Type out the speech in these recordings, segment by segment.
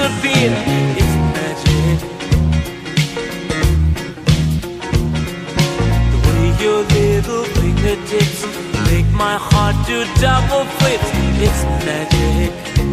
repeat. It's magic. The way your little fingertips make my heart do double flips. It's magic.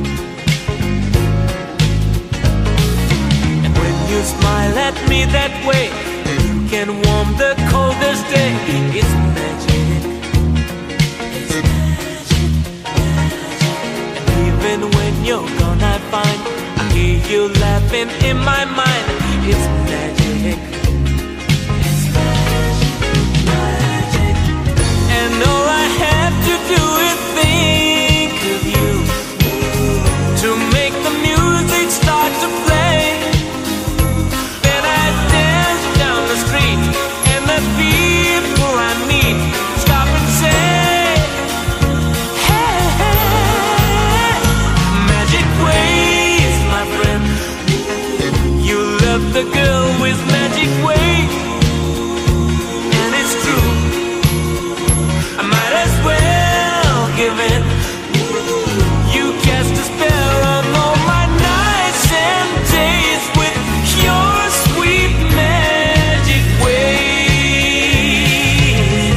And when you smile at me that way, you can warm the coldest day. It's magic. It's magic, magic. And even when you're gone, I find I hear you laughing in my mind. It's magic. It's magic, magic. And all I have to do is think of you to make the music start to play. Then I dance down the street, and the people I meet stop and say, hey, hey. Magic ways, my friend. You love the girl with magic ways, and it's true. I might as well give in. You cast a spell on all my nights and days with your sweet magic ways.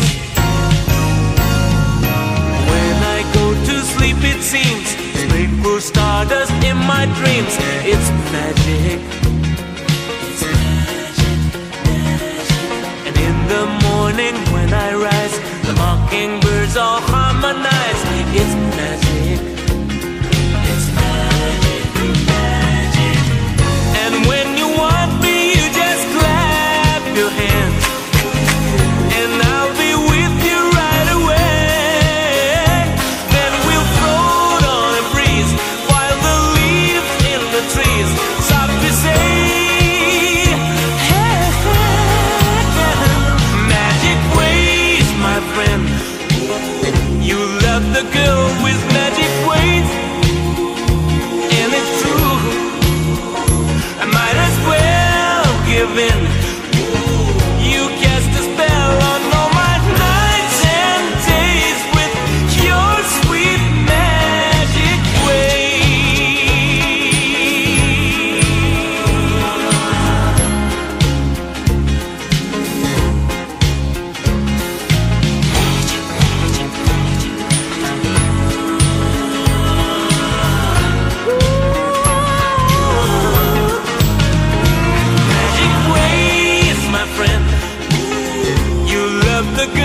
When I go to sleep, it seems sprinkle stardust in my dreams. It's magic. It's magic, magic. And in the morning when I rise, the mockingbirds all harmonize. It's magic. It's magic, magic. And when you want me, you just clap your hands, and I'll be with you right away. Then we'll float on a breeze while the leaves in the trees softly say, hey, hey. Magic ways, my friend. You love the girl with magic ways, and it's true. I might as well give in. You cast a spell on all my nights and days with your sweet magic Magic ways, my friend. You love the girl